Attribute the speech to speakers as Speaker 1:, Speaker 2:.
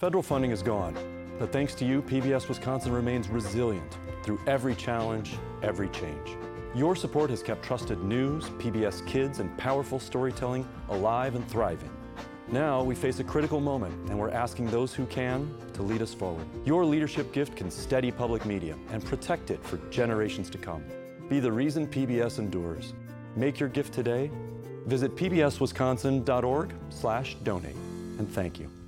Speaker 1: Federal funding is gone, but thanks to you, PBS Wisconsin remains resilient through every challenge, every change. Your support has kept trusted news, PBS Kids, and powerful storytelling alive and thriving. Now we face a critical moment, and we're asking those who can to lead us forward. Your leadership gift can steady public media and protect it for generations to come. Be the reason PBS endures. Make your gift today. Visit pbswisconsin.org/donate, and thank you.